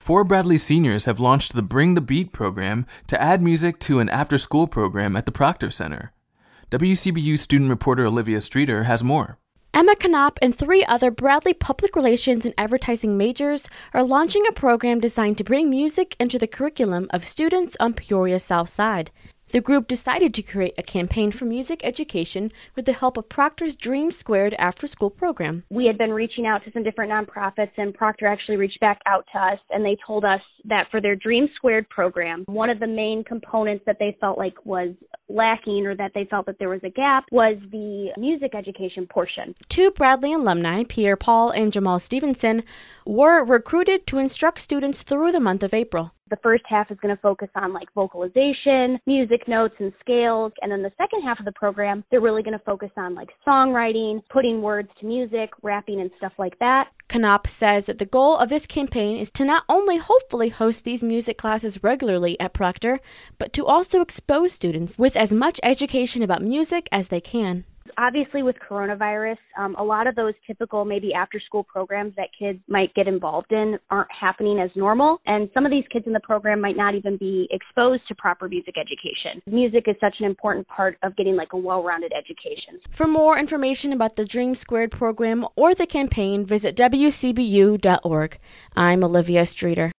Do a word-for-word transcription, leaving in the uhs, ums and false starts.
four Bradley seniors have launched the Bring the Beat program to add music to an after-school program at the Proctor Center. W C B U student reporter Olivia Streeter has more. Emma Knopp and three other Bradley Public Relations and Advertising majors are launching a program designed to bring music into the curriculum of students on Peoria's South Side. The group decided to create a campaign for music education with the help of Proctor's Dream Squared after-school program. We had been reaching out to some different nonprofits, and Proctor actually reached back out to us, and they told us that for their Dream Squared program, one of the main components that they felt like was lacking, or that they felt that there was a gap, was the music education portion. Two Bradley alumni, Pierre Paul and Jamal Stevenson, were recruited to instruct students through the month of April. The first half is going to focus on like vocalization, music notes and scales, and then the second half of the program, they're really going to focus on like songwriting, putting words to music, rapping and stuff like that. Knopp says that the goal of this campaign is to not only hopefully host these music classes regularly at Proctor, but to also expose students with as much education about music as they can. Obviously, with coronavirus, um, a lot of those typical maybe after-school programs that kids might get involved in aren't happening as normal, and some of these kids in the program might not even be exposed to proper music education. Music is such an important part of getting like a well-rounded education. For more information about the Dream Squared program or the campaign, visit W C B U dot org. I'm Olivia Streeter.